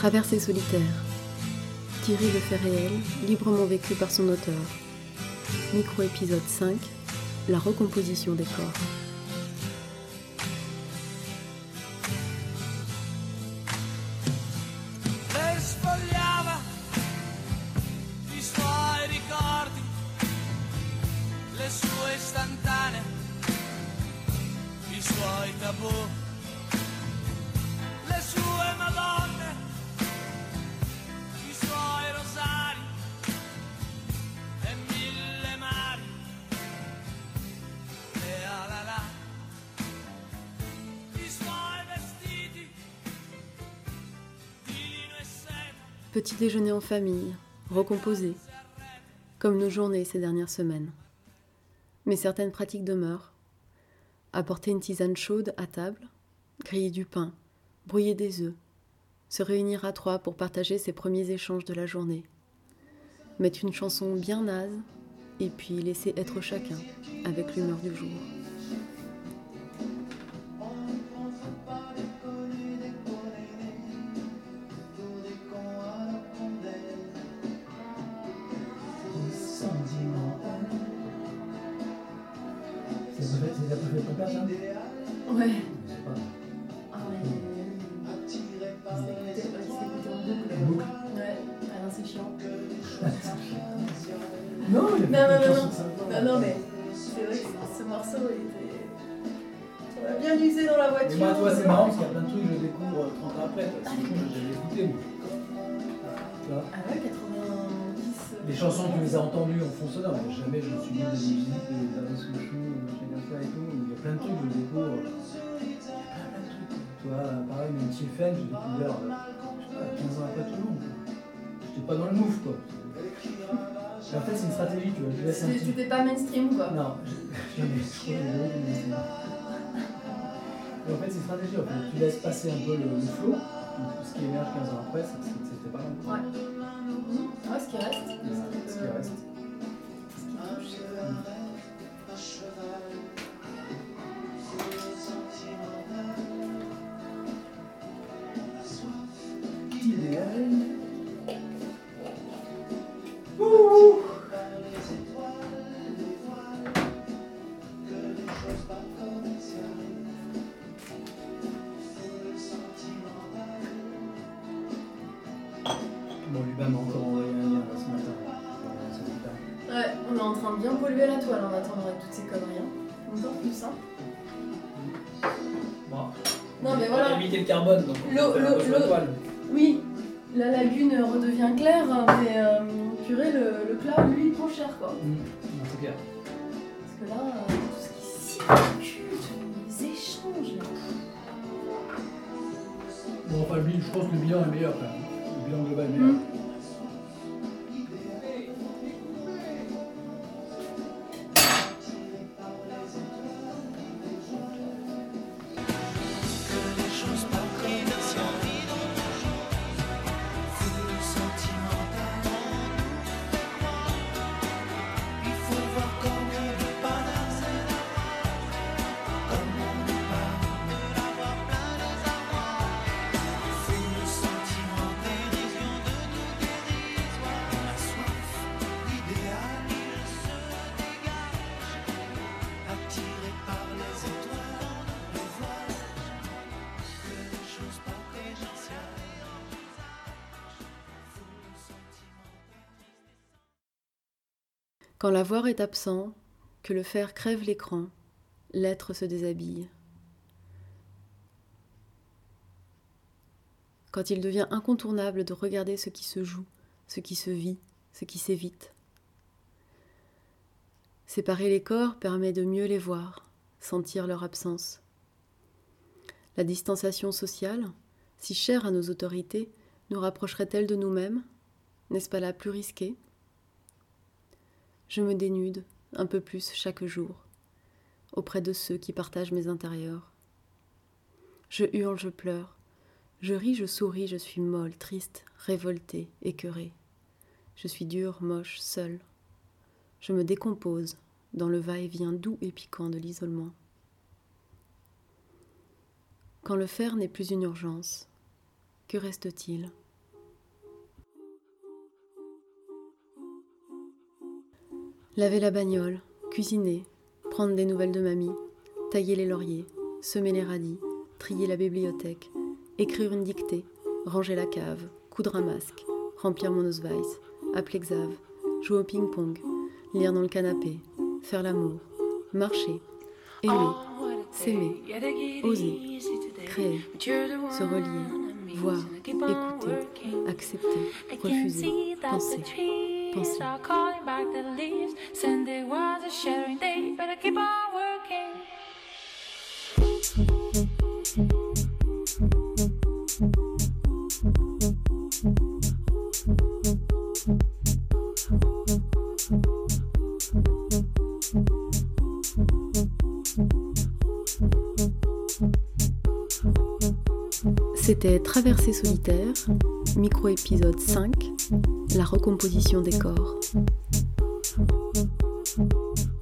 Traversée solitaire, tiré de faits réels, librement vécu par son auteur. Micro-épisode 5, la recomposition des corps. Lei sfogliava i suoi ricordi, le sue istantanee, i suoi tabù, le sue madonne, i suoi rosari e mille mari, e alala, i suoi vestiti di lino e seta. Petit déjeuner en famille, recomposé, comme nos journées ces dernières semaines. Mais certaines pratiques demeurent. Apporter une tisane chaude à table, griller du pain, brouiller des œufs, se réunir à trois pour partager ses premiers échanges de la journée, mettre une chanson bien naze et puis laisser être chacun avec l'humeur du jour. C'est la préférée de ton père, ça? Ouais. Je sais pas. Ah ouais. C'était en boucle. Ouais, alors c'est chiant. Non, il y a Non, plus de non, chansons non. que ça. Non, mais c'est vrai que ce morceau, il était... On a bien usé dans la voiture. Mais moi, toi, c'est marrant parce qu'il y a plein de trucs que je découvre 30 ans après. C'est con, j'ai jamais écouté, moi. Tu vois? Ah ouais, 90... Les chansons, tu les as entendues en fond sonore, mais jamais je me suis mis des musiques, des Paris Souchou, chacun ça et tout. Il y a plein de trucs que je découvre. Il y a plein de trucs. Tu vois, pareil, même Tiffen, j'ai découvert, je sais pas, 15 ans après tout le monde. J'étais pas dans le move, quoi. Et en fait, c'est une stratégie, tu vois. Je laisse un petit... C'était pas mainstream, quoi. Non, jamais. Je crois que j'ai jamais été mainstream. Et en fait, c'est une stratégie. En fait. Tu laisses passer un peu le flow. Donc, ce qui émerge 15 ans après, c'était pas mal. Ouais. Ouais, ce qui reste. Ce qui reste. Idéal. Ouh. Bon, lui-même m'a encore envoyé un lien là, ce matin. C'est super. Ouais, on est en train de bien polluer la toile en attendant avec toutes ces conneries. Encore plus, hein. Bon. Non, mais On va voilà. éviter le carbone, donc on L'eau- va faire un peu sur la l'eau- toile. Oui, la lagune redevient claire, mais purée, le cloud, lui, il prend cher, quoi. C'est clair. Parce que là, tout ce qui circule, tous les échanges, là. Bon, enfin, je pense que le bilan est meilleur quand même. Le bilan global est meilleur. Quand l'avoir est absent, que le faire crève l'écran, l'être se déshabille. Quand il devient incontournable de regarder ce qui se joue, ce qui se vit, ce qui s'évite. Séparer les corps permet de mieux les voir, sentir leur absence. La distanciation sociale, si chère à nos autorités, nous rapprocherait-elle de nous-mêmes? N'est-ce pas là plus risqué? Je me dénude un peu plus chaque jour, auprès de ceux qui partagent mes intérieurs. Je hurle, je pleure, je ris, je souris, je suis molle, triste, révoltée, écœurée. Je suis dure, moche, seule. Je me décompose dans le va-et-vient doux et piquant de l'isolement. Quand le faire n'est plus une urgence, que reste-t-il ? Laver la bagnole, cuisiner, prendre des nouvelles de mamie, tailler les lauriers, semer les radis, trier la bibliothèque, écrire une dictée, ranger la cave, coudre un masque, remplir mon Ausweis, appeler Xav, jouer au ping-pong, lire dans le canapé, faire l'amour, marcher, aimer, s'aimer, oser, créer, se relier, voir, écouter, accepter, refuser, penser, penser. C'était Traversée solitaire, micro-épisode 5, la recomposition des corps.